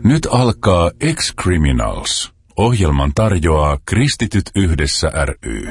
Nyt alkaa Ex-Criminals. Ohjelman tarjoaa Kristityt yhdessä ry.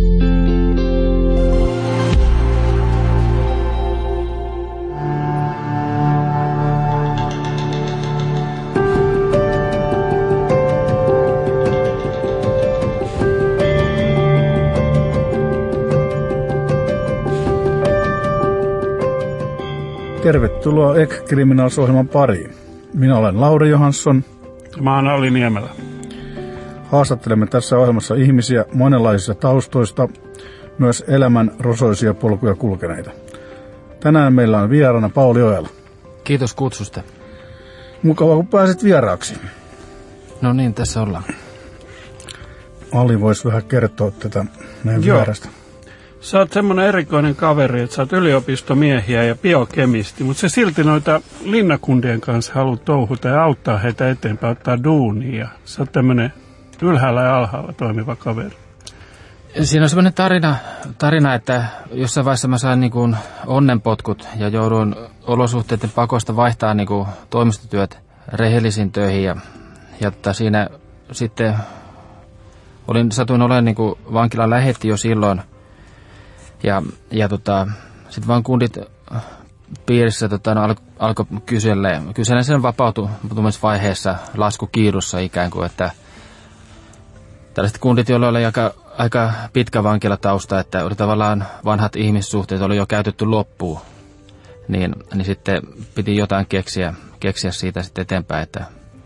Tervetuloa Ex-Criminals-ohjelman pariin. Minä olen Lauri Johansson. Mä olen Olli Niemelä. Haastattelemme tässä ohjelmassa ihmisiä monenlaisista taustoista, myös elämän rosoisia polkuja kulkeneita. Tänään meillä on vieraana Pauli Ojala. Kiitos kutsusta. Mukavaa, kun pääsit vieraaksi. No niin, tässä ollaan. Ali voisi vähän kertoa tätä meidän vierasta. Sä oot semmoinen erikoinen kaveri, että sä oot yliopistomiehiä ja biokemisti, mutta sä silti noita linnakundien kanssa haluat touhuta ja auttaa heitä eteenpäin, ottaa duunia. Sä oot tämmöinen ylhäällä ja alhaalla toimiva kaveri. Siinä on semmoinen tarina, että jossain vaiheessa mä sain niin kuin onnenpotkut ja jouduin olosuhteiden pakosta vaihtaa niin kuin toimistotyöt rehellisiin töihin. Ja siinä sitten satuin olemaan niin kuin vankilan lähetti jo silloin. Ja sitten vaan kundit piirissä alkoi kysellä sen vapautumisvaiheessa laskukiirussa ikään kuin, että tällaiset kundit, joilla oli aika pitkä vankilatausta, että oli tavallaan vanhat ihmissuhteet oli jo käytetty loppuun, niin sitten piti jotain keksiä siitä sitten eteenpäin, että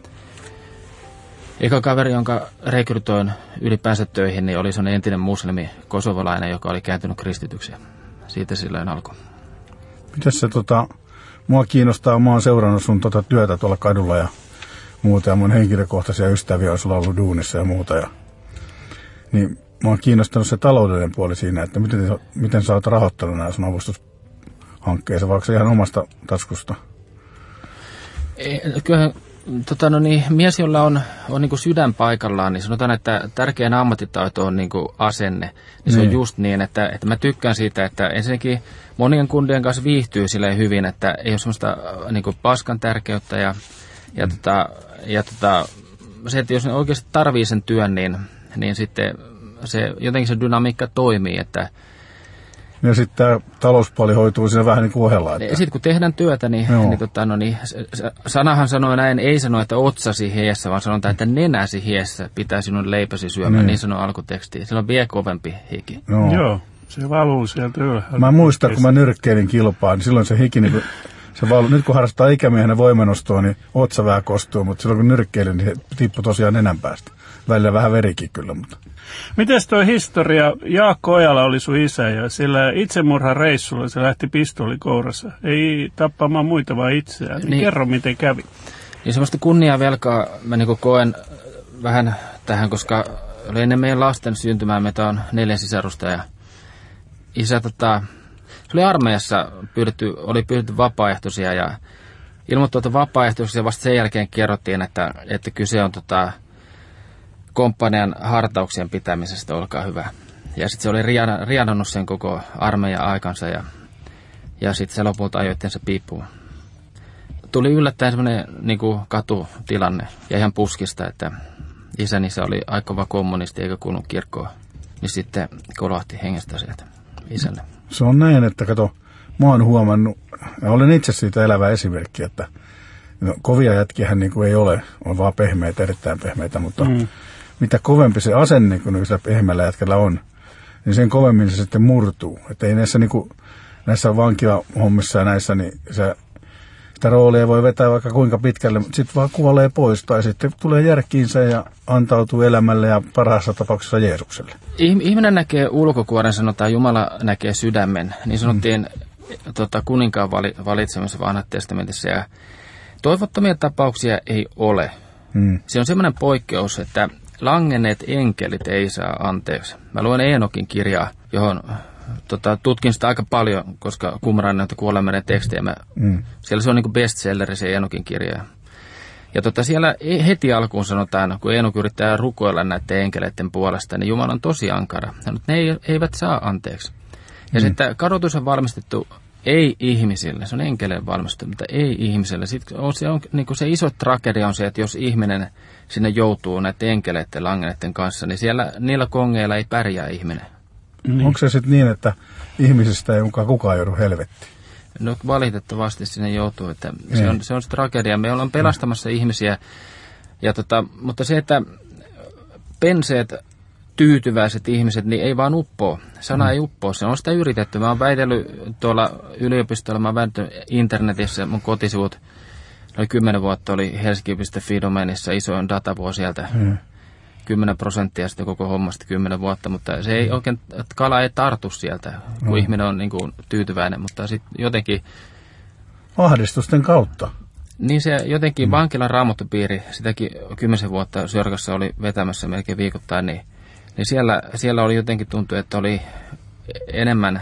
eka kaveri, jonka rekrytoin ylipäänsä töihin, niin oli sellainen entinen muslimi kosovolainen, joka oli kääntynyt kristityksi. Siitä silloin alkoi. Mitäs se mua kiinnostaa, mä oon seurannut sun työtä tuolla kadulla ja muuta, ja mun henkilökohtaisia ystäviä on sulla ollut duunissa ja muuta. Niin mä oon kiinnostanut se taloudellinen puoli siinä, että miten sä oot rahoittanut nämä sun avustushankkeessa, vaikka ihan omasta taskusta? Kyllähän mies, jolla on niin kuin sydän paikallaan, niin sanotaan, että tärkein ammattitaito on niin kuin asenne. Niin se on just niin, että mä tykkään siitä, että ensinnäkin monien kundien kanssa viihtyy silleen hyvin, että ei ole semmoista niin kuin paskan tärkeyttä ja se, että jos ne oikeasti tarvii sen työn, niin sitten jotenkin se dynamiikka toimii, että ja sitten tämä talouspuoli hoituu siinä vähän niin kuin ohella. Sitten kun tehdään työtä, niin sanahan sanoo näin, ei sano, että otsasi hiessä, vaan sanotaan, että nenäsi hiessä pitää sinun leipäsi syömään. Niin sanoo alkuteksti. Sillä on vielä kovempi hiki. Joo, se valuu sieltä ylhäältä. Mä muistan, kun mä nyrkkeilin kilpaa, niin silloin se hiki, niin se valuu. Nyt kun harrastaa ikämiehenä voimanostoa, niin otsa vähän kostuu, mutta silloin kun nyrkkeilin, niin se tippui tosiaan nenän päästä. Välillä vähän verikin kyllä, mutta mites toi historia? Jaakko Ojala oli sun isä ja sillä itsemurhan reissulla se lähti pistooli kourassa. Ei tappamaan muita vaan itseään. Niin kerro, miten kävi. Niin semmoista kunniavelkaa mä niin koen vähän tähän, koska oli ennen meidän lasten syntymää. Meitä on 4 sisarusta ja isä se oli armeijassa oli pyydetty vapaaehtoisia ja ilmoittautu vapaaehtoisia. Vasta sen jälkeen kerrottiin, että kyse on komppanian hartauksien pitämisestä, olkaa hyvä. Ja sitten se oli riadannut sen koko armeijan aikansa ja sitten se lopulta ajoi se piippuun. Tuli yllättäen semmoinen niin kuin katutilanne ja ihan puskista, että isäni oli aika kova kommunisti eikä kuulunut kirkkoon. Niin sitten kolahti hengestä sieltä isälle. Se on näin, että kato, mä oon huomannut, ja olen itse siitä elävä esimerkki, että kovia jätkiähän niin kuin ei ole, on vaan pehmeitä, erittäin pehmeitä, mutta mitä kovempi se asenne, kun sillä pehmeällä jätkällä on, niin sen kovemmin se sitten murtuu. Että ei näissä vankilahommissa ja näissä, niin sitä roolia voi vetää vaikka kuinka pitkälle, mutta sitten vaan kuolee pois tai sitten tulee järkkiinsä ja antautuu elämälle ja parhaassa tapauksessa Jeesukselle. Ihminen näkee ulkokuoren, sanotaan Jumala näkee sydämen, niin sanottiin kuninkaan valitsemassa Vanhassa testamentissa ja toivottomia tapauksia ei ole. Se on semmoinen poikkeus, että langenneet enkelit ei saa anteeksi. Mä luen Eenokin kirjaa, johon tutkin sitä aika paljon, koska kumraan näitä kuolemanne tekstejä. Siellä se on niin kuin bestselleri se Eenokin kirja. Ja siellä heti alkuun sanotaan, kun Eenok yrittää rukoilla näiden enkeleiden puolesta, niin Jumala on tosi ankara. Ne eivät saa anteeksi. Ja sitten kadotus on valmistettu ei ihmisille, se on enkeleen valmistettu, mutta ei ihmisille. Sitten on niin kuin se iso tragedia on se, että jos ihminen sinne joutuu näiden enkeleiden langeneiden kanssa, niin siellä niillä kongeilla ei pärjää ihminen. Niin. Onko se sitten niin, että ihmisistä ei kukaan joudu helvettiin? No valitettavasti sinne joutuu, että se on se tragedia. Me ollaan pelastamassa ihmisiä, mutta se, että penseet, tyytyväiset ihmiset, niin ei vaan uppoo. Sana ei uppoo. Se on sitä yritetty. Mä oon väitellyt tuolla yliopistolla, mä oon väitellyt internetissä, mun kotisivut, noin 10 vuotta oli helsinki.fi domeenissa isoin datavuo sieltä. 10% sitten koko hommasta 10 vuotta, mutta se ei oikein, kala ei tartu sieltä, kun ihminen on niin kuin tyytyväinen, mutta sitten jotenkin... Ahdistusten kautta. Niin se jotenkin vankilan raamattupiiri, sitäkin 10 vuotta Sörkässä oli vetämässä melkein viikoittain, niin siellä oli jotenkin tuntui, että oli enemmän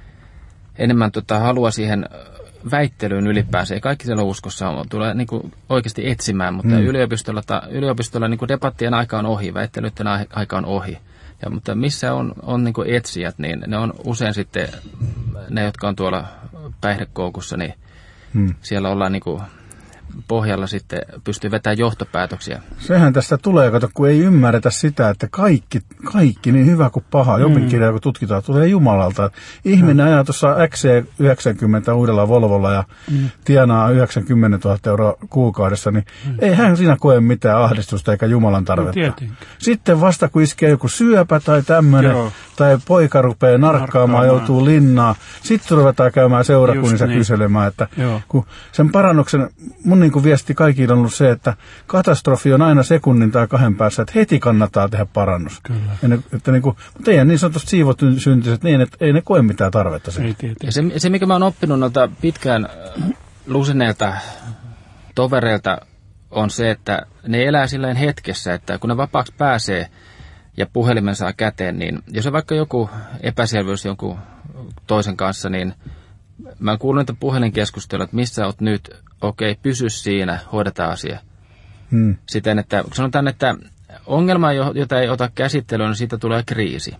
halua siihen väittelyyn ylipäänsä. Ei kaikki siellä uskossa tulee niin kuin oikeasti etsimään, mutta yliopistolla niin kuin debattien aika on ohi, väittelyiden aika on ohi. Mutta missä on niin kuin etsijät, niin ne on usein sitten ne, jotka on tuolla päihdekoukussa, niin siellä ollaan niin kuin pohjalla sitten pystyy vetämään johtopäätöksiä. Sehän tästä tulee, kato, kun ei ymmärretä sitä, että kaikki niin hyvä kuin paha, Jobin kirjaa kun tutkitaan, tulee Jumalalta. Ihminen ajaa tuossa XC90 uudella Volvolla ja tienaa 90 000 euroa kuukaudessa, niin ei hän siinä koe mitään ahdistusta eikä Jumalan tarvetta. Sitten vasta kun iskee joku syöpä tai tämmöinen, tai poika rupeaa narkkaamaan, joutuu linnaan, sitten ruvetaan käymään seurakunnissa kyselemään, että kun sen parannuksen mun niin kuin viesti kaikille on ollut se, että katastrofi on aina sekunnin tai 2 päässä, että heti kannattaa tehdä parannus. Että niin kuin, mutta ei niin sanotusti siivotyntiset niin, että ei ne koe mitään tarvetta. Se, mikä mä oon oppinut noilta pitkään lusineilta tovereilta, on se, että ne elää silleen hetkessä, että kun ne vapaaksi pääsee ja puhelimen saa käteen, niin jos on vaikka joku epäselvyys jonkun toisen kanssa, niin mä oon kuullut niitä puhelinkeskustelua, että missä oot nyt, okei, pysy siinä, hoidetaan asia. Siten, että sanotaan, että ongelma, jota ei ota käsittelyyn, niin siitä tulee kriisi.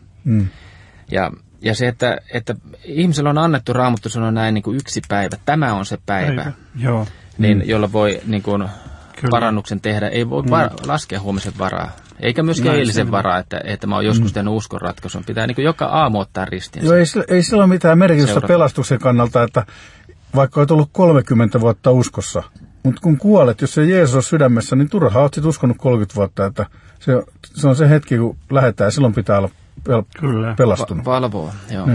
Ja se, että ihmisellä on annettu Raamattu sanoa näin niin kuin yksi päivä, tämä on se päivä, niin, jolla voi niin kuin parannuksen tehdä. Ei voi laskea huomisen varaa, eikä myöskään eilisen varaa, että mä oon joskus tehnyt uskonratkaisun. Pitää niin kuin joka aamu ottaa ristinsä. Ei sillä ole mitään merkitystä pelastuksen kannalta, että vaikka olet ollut 30 vuotta uskossa, mutta kun kuolet, jos ei Jeesus ole sydämessä, niin turhaa olet sitten uskonut 30 vuotta, että se on se hetki, kun lähdetään, silloin pitää olla pelastunut. Valvoa, joo.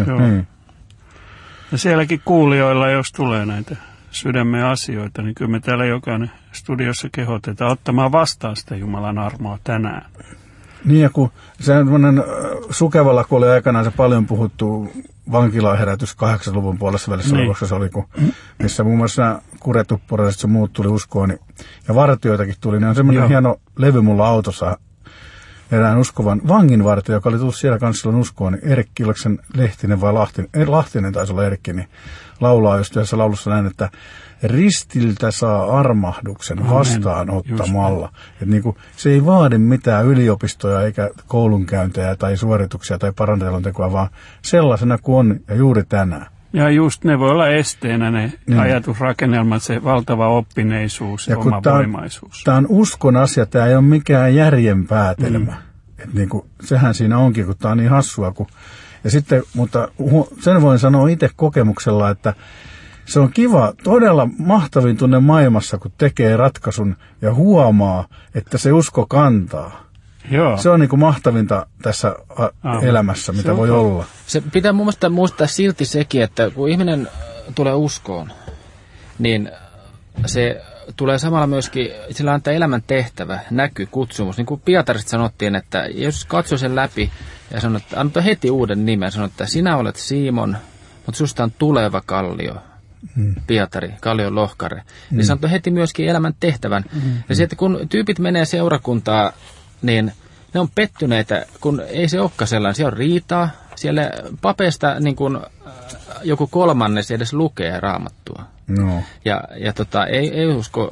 Ja sielläkin kuulijoilla, jos tulee näitä sydämen asioita, niin kyllä me täällä jokainen studiossa kehotetaan ottamaan vastaan sitä Jumalan armoa tänään. Niin ja kun semmoinen Sukevalla, kun oli aikanaan se paljon puhuttu vankilaherätys 80-luvun puolessa välissä, koska se oli, missä muun muassa nämä kuretupporaiset ja muut tuli uskoon, niin, ja vartijoitakin tuli, niin on semmoinen hieno levy mulla autossa, erään uskovan vanginvartija, joka oli tullut siellä kanssa silloin uskoon, niin Erkki Iloksen Lehtinen vai Lahtinen taisi olla Erkki, niin laulaa just tässä laulussa näin, että ristiltä saa armahduksen vastaanottamalla. Että niin kuin, se ei vaadi mitään yliopistoja eikä koulunkäyntejä tai suorituksia tai paranteluntekoa, vaan sellaisena kuin on ja juuri tänään. Ja just ne voi olla esteenä ne ajatusrakennelmat, se valtava oppineisuus ja oma voimaisuus. Tämä on uskon asia, tämä ei ole mikään järjen päätelmä. Et niin kuin, sehän siinä onkin, kun tämä on niin hassua. Ja sitten, mutta sen voin sanoa itse kokemuksella, että se on kiva, todella mahtavin tunne maailmassa, kun tekee ratkaisun ja huomaa, että se usko kantaa. Joo. Se on niin kuin mahtavinta tässä elämässä, mitä voi olla. Se pitää mun mielestä muistaa silti sekin, että kun ihminen tulee uskoon, niin se tulee samalla myöskin, sillä antaa elämän tehtävä, näky, kutsumus. Niin kuin Pietarista sanottiin, että jos katsoo sen läpi ja sanoo, että antaa heti uuden nimen, sanoo, että sinä olet Simon, mutta susta on tuleva Kallio. Pietari, Kallion lohkare. Niin se antoi heti myöskin elämän tehtävän. Ja se, että kun tyypit menee seurakuntaa, niin ne on pettyneitä, kun ei se olekaan sellainen. Siellä on riitaa. Siellä papeista niin kun, joku kolmannes edes lukee Raamattua. No. Ja ei usko,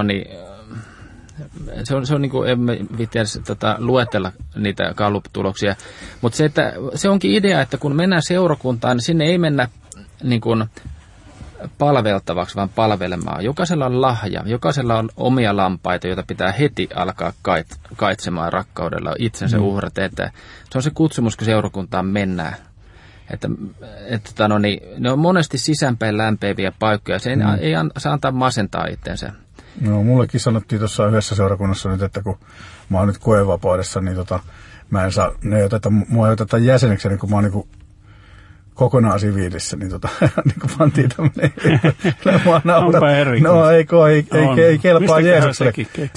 se on niin kuin, emme viitti edes luetella niitä Gallup-tuloksia. Mutta se onkin idea, että kun mennään seurakuntaan, niin sinne ei mennä niin kuin palveltavaksi, vaan palvelemaan. Jokaisella on lahja, jokaisella on omia lampaita, joita pitää heti alkaa kaitsemaan rakkaudella, itsensä uhrata. Että se on se kutsumus, kun seurakuntaan mennään. Että ne on monesti sisäänpäin lämpeviä paikkoja. Se ei saa antaa masentaa itsensä. No, mullekin sanottiin tuossa yhdessä seurakunnassa nyt, että kun mä oon nyt koevapaudessa, niin mä en saa, mua ei oteta jäseneksi, niin kun mä oon niin kokonaan siviilissä, niin niin pantiin tämmöinen, onpa erikoista. No ei kelpaa Jeesukselle.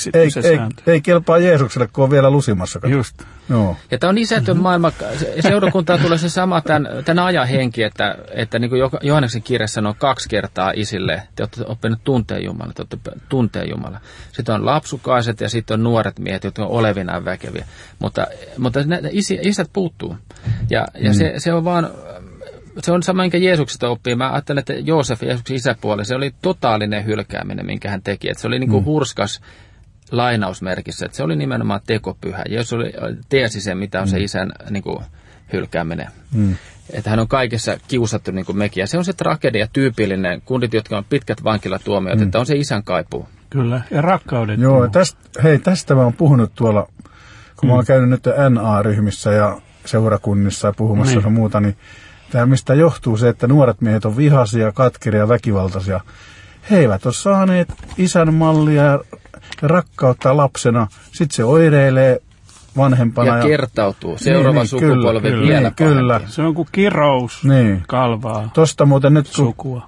Ei kelpaa Jeesukselle, kun on vielä lusimassakaan. Just. No. Ja tämä on isätön maailma, seurakuntaan tulee se sama tämän ajan henki, että niin kuin Johanneksen kirjassa sanoo 2 kertaa isille, te olette oppineet tuntea Jumala. Sitten on lapsukaiset ja sitten on nuoret miehet, jotka on olevinaan väkeviä. Mutta isät puuttuu. Ja se on vaan... Se on sama, minkä Jeesuksesta oppii. Mä ajattelen, että Joosef, Jeesuksen isäpuoli, se oli totaalinen hylkääminen, minkä hän teki. Että se oli niin kuin hurskas lainausmerkissä, että se oli nimenomaan tekopyhä. Jeesus tiesi sen, mitä on se isän niin kuin hylkääminen. Että hän on kaikessa kiusattu niin kuin mekin. Ja se on se tragedia, tyypillinen. Kundit, jotka on pitkät vankilatuomiot, että on se isän kaipuu. Kyllä, ja rakkauden. Joo, tästä mä oon puhunut tuolla, kun mä oon käynyt nyt NA-ryhmissä ja seurakunnissa ja puhumassa ja muuta, niin tämä mistä johtuu se, että nuoret miehet on vihaisia, katkeria, väkivaltaisia. He eivät ole saaneet isän mallia ja rakkautta lapsena. Sitten se oireilee vanhempana. Ja kertautuu. Seuraava sukupolvi vielä kyllä. Se on kuin kirous kalvaa tosta muuten nyt sukua.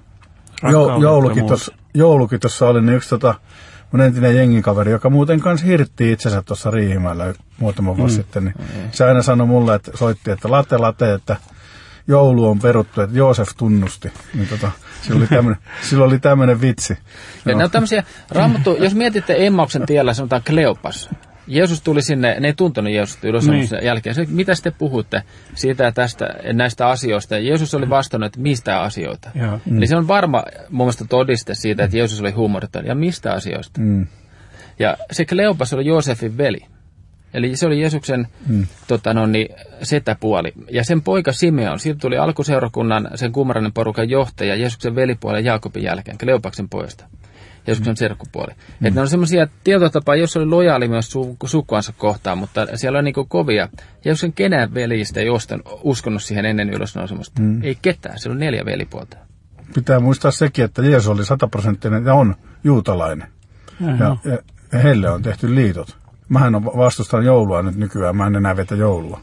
Joulukin tuossa oli niin yksi mun entinen jengikaveri, joka muuten kanssa hirtti itsensä tuossa Riihimäellä muutama vuosi sitten. Niin se aina sanoi mulle, että soitti, että late, että joulu on peruttu, että Joosef tunnusti. Niin sillä oli tämmöinen vitsi. Ja nämä on tämmöisiä, Raamattu, jos mietitte Emmauksen tiellä, sanotaan Kleopas. Jeesus tuli sinne, ne ei tuntunut Jeesusta ylösnousemuksen jälkeen. Mitä te puhutte siitä ja näistä asioista? Jeesus oli vastannut, että mistä asioita. Eli se on varma mun mielestä todiste siitä, että Jeesus oli huumoriton. Ja mistä asioista? Ja se Kleopas oli Joosefin veli. Eli se oli Jeesuksen setäpuoli. Ja sen poika Simeon, siitä tuli alkuseurakunnan sen kummarainen porukan johtaja Jeesuksen velipuolen Jaakobin jälkeen, Kleopaksen pojasta. Jeesuksen serkkupuoli. Että ne on semmoisia tietotapaa, jos oli lojaali myös sukuansa kohtaan, mutta siellä on niinku kovia. Jeesuksen kenään veljistä ei uskonut siihen ennen ylösnousemusta. Ei ketään, siellä on 4 velipuolta. Pitää muistaa sekin, että Jeesus oli 100% ja on juutalainen. Ja heille on tehty liitot. Mähän vastustan joulua nyt nykyään, mä en enää vetä joulua.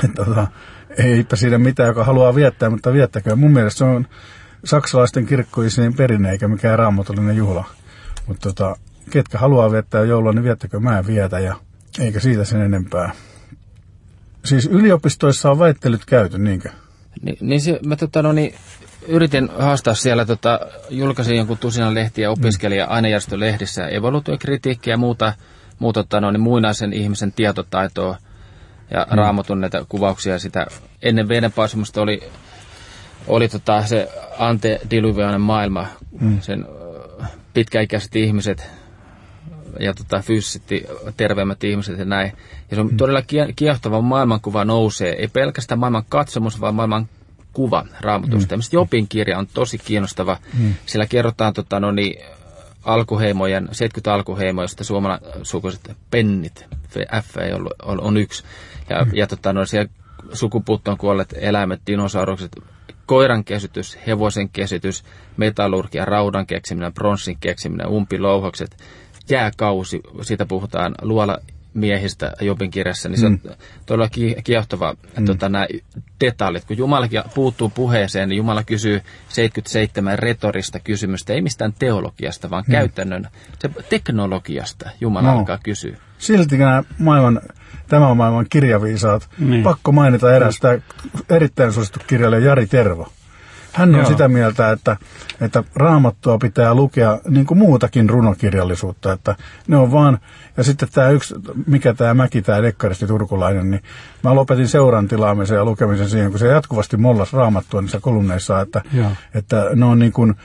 Eipä siinä mitään, joka haluaa viettää, mutta viettäköön. Mun mielestä se on saksalaisten kirkkoisien perinne, eikä mikään raamatullinen juhla. Mutta ketkä haluaa viettää joulua, niin viettäkö, mä en vietä, ja eikä siitä sen enempää. Siis yliopistoissa on väittelyt käyty, niinkö? Mä yritin haastaa siellä, julkaisin jonkun tusinan lehtiä, opiskelija ainejärjestölehdissä, evoluutiokritiikkiä ja muuta muinaisen ihmisen tietotaitoa ja Raamatun näitä kuvauksia. Sitä ennen vedenpaisumusta oli se antediluviainen maailma, sen pitkäikäiset ihmiset ja fyysisesti terveemmät ihmiset ja näin. Ja se on todella kiehtova maailmankuva nousee, ei pelkästään maailman katsomus, vaan maailman kuva Raamatusta. Ja Jobin kirja on tosi kiinnostava. Siellä kerrotaan alkuheimojen, 70 alkuheimoja, joista suomalaisukuiset pennit, F on yksi. Ja siellä sukupuuttoon kuolleet eläimet, dinosaurukset, koiran kesytys, hevosen kesytys, metallurgia, raudan keksiminen, bronssin keksiminen, umpilouhokset, jääkausi, siitä puhutaan luolamiehistä Jobin kirjassa, niin se on todella kiehtova, nämä detaljit. Kun Jumalakin puuttuu puheeseen, niin Jumala kysyy 77 retorista kysymystä, ei mistään teologiasta, vaan käytännön, se teknologiasta Jumala alkaa kysyä. Silti tämän maailman kirjaviisaat, pakko mainita erästä erittäin suosittu kirjailija Jari Tervo. Hän on sitä mieltä, että Raamattua pitää lukea niin kuin muutakin runokirjallisuutta, että ne on vaan, ja sitten tämä yksi, mikä tämä Mäki, tämä dekkaristi turkulainen, niin mä lopetin seuran tilaamisen ja lukemisen siihen, kun se jatkuvasti mollas Raamattua niissä kolumneissa, että ne on niin kuin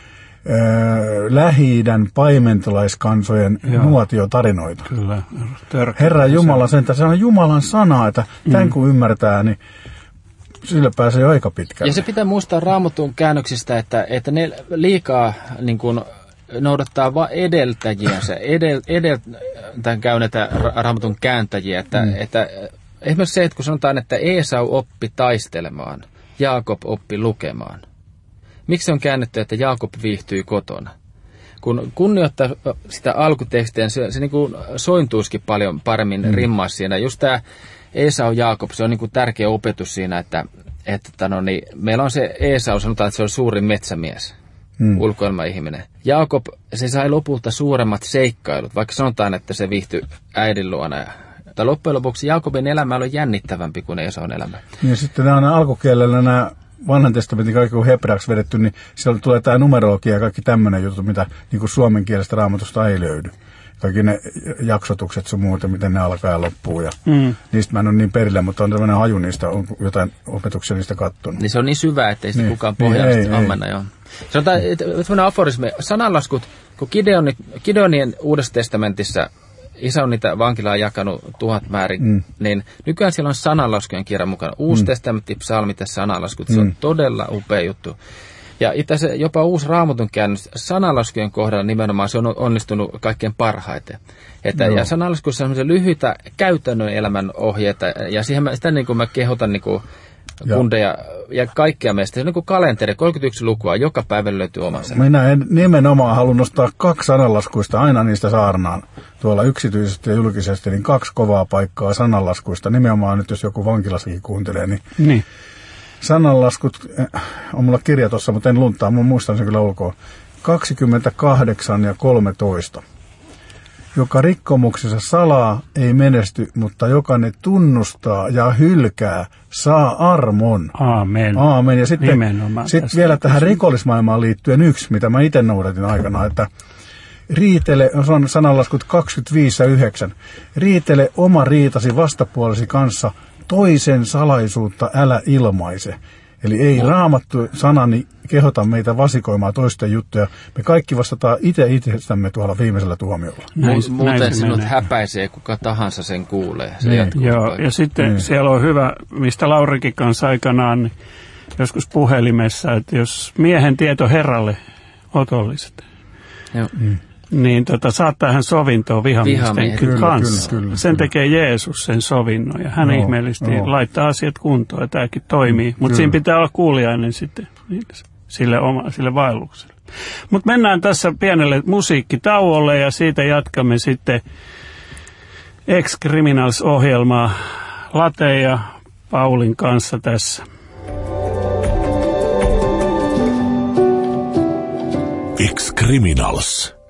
Lähi-idän paimentolaiskansojen nuotiotarinoita. Kyllä. Herra Jumala, se on Jumalan sana, että tämän kun ymmärtää, niin sillä pääsee jo aika pitkälle. Ja se pitää muistaa Raamatun käännöksistä, että ne liikaa niin kuin noudattaa vain edeltäjiänsä, edeltäen käy näitä Raamatun kääntäjiä, että esimerkiksi se, että kun sanotaan, että Esau oppi taistelemaan, Jaakob oppi lukemaan. Miksi on käännetty, että Jaakob viihtyi kotona? Kun kunnioittaa sitä alkutekstiä, se niin kuin sointuisikin paljon paremmin rimmaa siinä. Just tämä Esau Jaakob, se on niin kuin tärkeä opetus siinä, että meillä on se Esau, sanotaan, että se on suurin metsämies, ulkoilmaihminen. Jaakob, se sai lopulta suuremmat seikkailut, vaikka sanotaan, että se viihtyi äidin luona. Mutta loppujen lopuksi Jaakobin elämä on jännittävämpi kuin Esaun elämä. Ja sitten nämä alkukielellä nämä vanhan testamentin kaikki on hebraaksi vedetty, niin siellä tulee tämä numerologia ja kaikki tämmöinen juttu, mitä niin kuin suomen kielestä Raamatusta ei löydy. Kaikki ne jaksotukset sun muuta, miten ne alkaa ja loppuu. Ja niistä mä en ole niin perillä, mutta on tämmöinen haju niistä, on jotain opetuksia niistä kattonut. Niin se on niin syvä, ettei sitä kukaan pohjallisesti ammenna. Joo. Sanotaan, että tämmöinen aforismi, sananlaskut, kun Gideonien Uudessa testamentissa isä on niitä vankilaa jakanut 1000 määrin, niin nykyään siellä on sananlaskujen kirja mukana. Uusi testamentti, psalmit ja sananlaskut, se on todella upea juttu. Ja itse asiassa jopa uusi Raamatun käännös sananlaskujen kohdalla nimenomaan se on onnistunut kaikkein parhaiten. Ja sananlaskuissa on sellaisia lyhyitä käytännön elämän ohjeita, ja sitä niin kuin mä kehotan niin kuin kundeja ja kaikkea meistä. Se on niin kuin kalenteri, 31 lukua, joka päivä löytyy omansa. Minä en nimenomaan halua nostaa 2 sananlaskuista, aina niistä saarnaan. Tuolla yksityisesti ja julkisesti, niin 2 kovaa paikkaa sananlaskuista. Nimenomaan nyt, jos joku vankilassakin kuuntelee, niin. Sananlaskut, on mulla kirja tuossa, mutta en luntaa, mä muistan sen kyllä ulkoa. 28 ja 13. Joka rikkomuksessa salaa ei menesty, mutta joka ne tunnustaa ja hylkää, saa armon. Aamen. Ja sitten vielä tähän rikollismaailmaan liittyen yksi, mitä mä itse noudatin aikana, että riitele, on sananlaskut 25 ja 9. Riitele oma riitasi vastapuolesi kanssa, toisen salaisuutta älä ilmaise. Eli ei Raamattu sanani kehota meitä vasikoimaan toisten juttuja. Me kaikki vastataan itsestämme tuolla viimeisellä tuomiolla. Muuten sinut häpäisee, kuka tahansa sen kuulee. Joo, ja sitten siellä on hyvä, mistä Laurikin kanssa aikanaan joskus puhelimessa, että jos miehen tieto herralle otolliset, niin saattaa hän sovintoa vihamiesten kanssa. Kyllä. Sen tekee Jeesus sen sovinnon ja hän ihmeellisesti laittaa asiat kuntoon ja tämäkin toimii. Mutta siinä pitää olla kuuliainen sitten sille vaellukselle. Mutta mennään tässä pienelle musiikkitauolle ja siitä jatkamme sitten Ex-Criminals-ohjelmaa Late ja Paulin kanssa tässä. Ex-Criminals.